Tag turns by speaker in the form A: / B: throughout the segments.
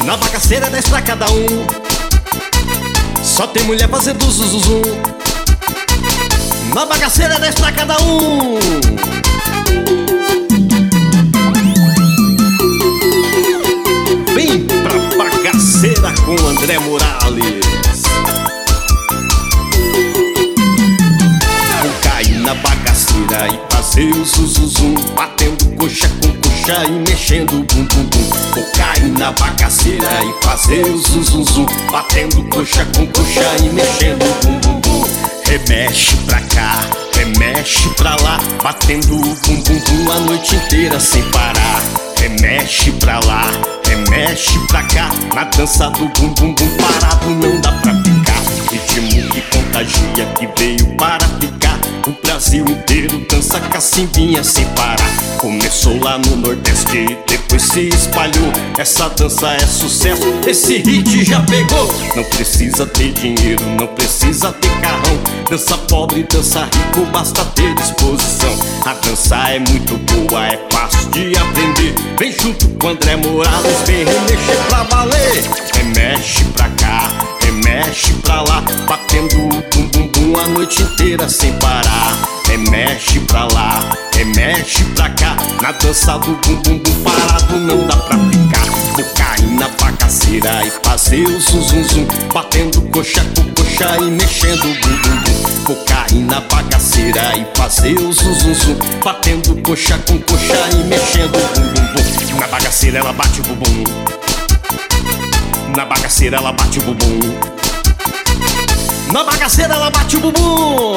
A: Na bagaceira 10 pra cada um. Só tem mulher fazendo zuzuzum. Na bagaceira 10 pra cada um. Vem pra bagaceira com André Morales. Vou cair na bagaceira e fazer o zuzuzum, batendo coxa com coxa e mexendo o bum bum bum. Vou cair na bagaceira e fazer o zuzuzum, batendo coxa com coxa e mexendo o bum bum bum. Remexe pra cá, remexe pra lá, batendo o bum bum bum a noite inteira sem parar. Remexe pra lá, remexe pra cá, na dança do bum bum bum, parado não dá pra ficar. Ritmo que contagia, que veio para ficar. O Brasil inteiro dança cacimbinha sem parar. Começou lá no Nordeste, depois se espalhou. Essa dança é sucesso, esse hit já pegou. Não precisa ter dinheiro, não precisa ter carrão. Dança pobre, dança rico, basta ter disposição. A dança é muito boa, é fácil de aprender. Vem junto com André Morales, vem remexer pra valer. Remexe pra cá, remexe pra lá, batendo o bum bum bum a noite inteira sem parar. Remexe pra lá, remexe pra cá, na dança do bum bum bum, parado não dá pra ficar. Vou cair na bagaceira e fazer o zum zum, batendo coxa com coxa e mexendo o bum bum bum. Vou cair na bagaceira e fazer o zum zum, batendo coxa com coxa e mexendo o bum bum bum. Na bagaceira ela bate o bumbum. Na bagaceira ela bate o bumbum. Na bagaceira ela bate o bumbum.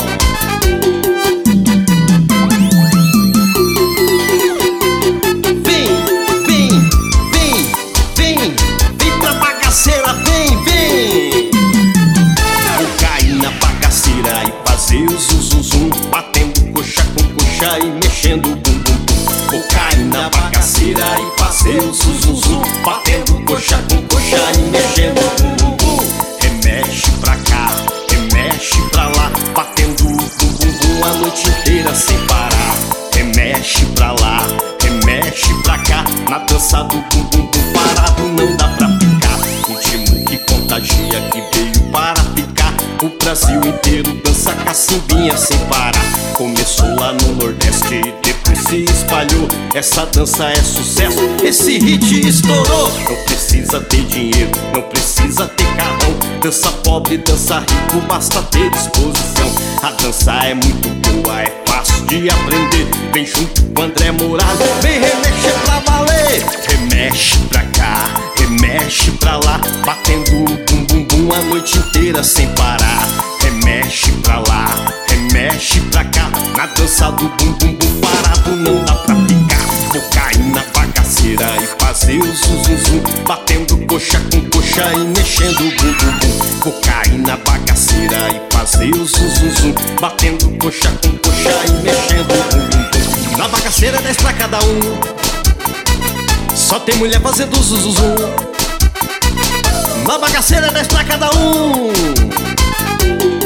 A: Vem, vem, vem, vem, vem pra bagaceira, vem, vem. Vou cair na bagaceira e fazer o zuzuzum, batendo coxa com coxa e mexendo o bum bum bum. Vou cair na bagaceira e fazer o zuzuzum, batendo coxa com coxa e mexendo o bum bum bum. Remexe pra cá, remexe pra lá, batendo o bum bum bum a noite inteira sem parar. Remexe pra lá, remexe pra cá, na dança do bum bum bum, parado não dá pra ficar. Ritmo que contagia, que veio para ficar. O Brasil inteiro dança cacimbinha sem parar. Começou lá no Nordeste, depois se espalhou. Essa dança é sucesso, esse hit estourou. Não precisa ter dinheiro, não precisa ter carrão. Dança pobre, dança rico, basta ter disposição. A dança é muito boa, é fácil de aprender. Vem junto com André Morales, vem remexer pra valer. Remexe pra cá, remexe pra lá, batendo o bum bum bum a noite inteira sem parar. Remexe pra lá, remexe pra cá, na dança do bum bum bum, parado não dá pra ficar. Vou cair na bagaceira e fazer o zuzuzum, batendo coxa com coxa e mexendo o bum bum bum. Vou cair na bagaceira e fazer o zuzuzum, batendo coxa com coxa e mexendo o bum bum bum. Na bagaceira 10 pra cada um. Só tem mulher fazendo zuzuzum. Na bagaceira 10 pra cada um.